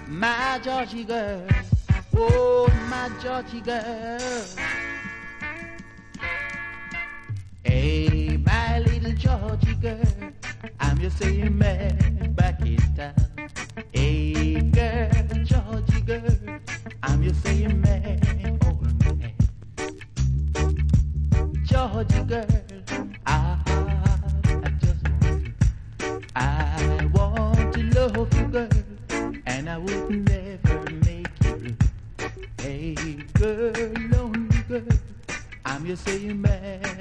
My Georgie girl, oh my Georgie girl. Hey, my little Georgie girl, I'm your same man back in town. Hey girl, Georgie girl, I'm your same man, old man. Georgie girl, I want to love you, girl, and I would never make you blue. Hey, girl, lonely girl, I'm your same man.